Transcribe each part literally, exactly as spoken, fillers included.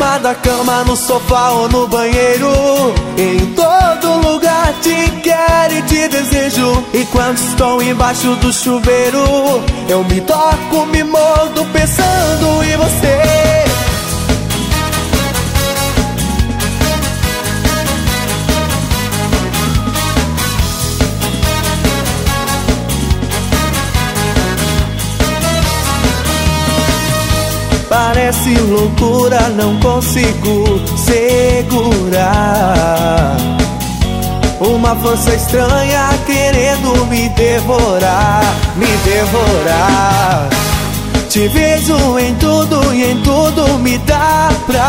cima da cama, no sofá ou no banheiro. Em todo lugar te quero e te desejo. E quando estou embaixo do chuveiro, eu me toco, me mordo pensando em você. Parece loucura, não consigo segurar uma força estranha querendo me devorar, me devorar. Te vejo em tudo e em tudo me dá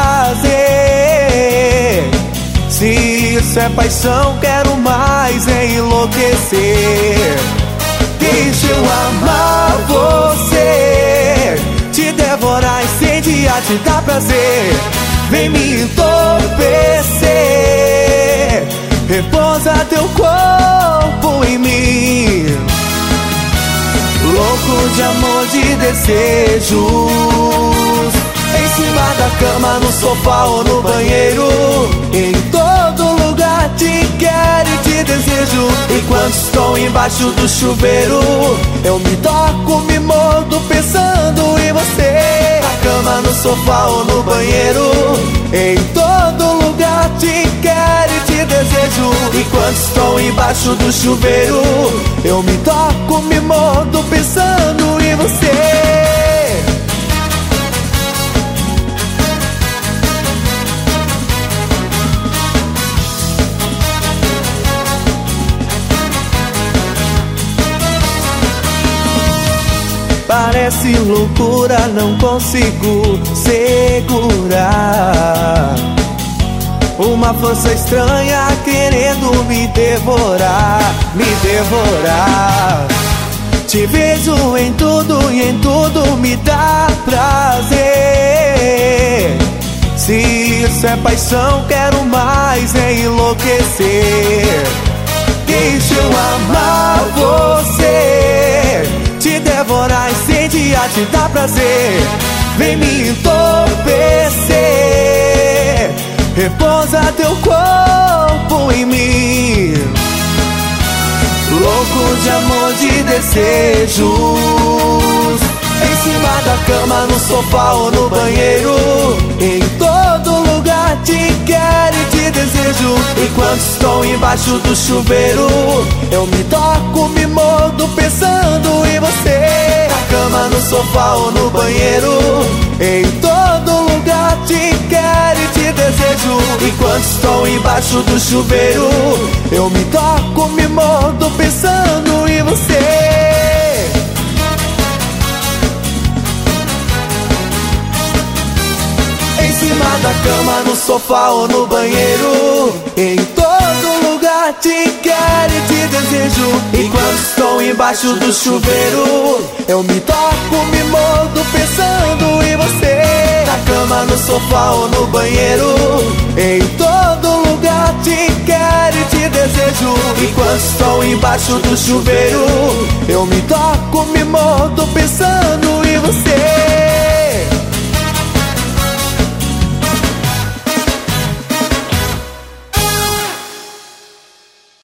prazer. Se isso é paixão, quero mais é enlouquecer. Deixa eu amar você, te devorar, incendiar, te dar prazer. Vem me entorpecer, repousa teu corpo em mim. Louco de amor, de desejos. Em cima da cama, no sofá ou no banheiro. Em todo lugar te quero e te desejo. E quando estou embaixo do chuveiro, eu me toco, me mordo pensando em você. Na cama, no sofá ou no banheiro. Em todo lugar te quero e te desejo. E quando estou embaixo do chuveiro, eu me toco, me mordo pensando em você. Parece loucura, não consigo segurar uma força estranha querendo me devorar, me devorar. Te vejo em tudo e em tudo me dá prazer. Se isso é paixão, quero mais é enlouquecer. Deixa eu amar você, te devorar, incendiar, te dar prazer. Vem me entorpecer, repousa teu corpo em mim. Louco de amor, de desejos. Em cima da cama, no sofá ou no banheiro. Em todo lugar te quero e te desejo. E quando estou embaixo do chuveiro, eu me toco, me mordo pensando em você. Na cama, no sofá ou no banheiro. Em todo lugar te quero e te desejo. E quando estou embaixo do chuveiro, eu me toco, me mordo pensando em você. Em cima da cama, no sofá ou no banheiro. Em todo lugar te quero e te desejo. E quando estou embaixo do chuveiro, eu me toco, me mordo pensando em você. Na cama, no sofá ou no banheiro. Em todo lugar te quero e te desejo. E quando estou embaixo do chuveiro, eu me toco, me mordo pensando em você.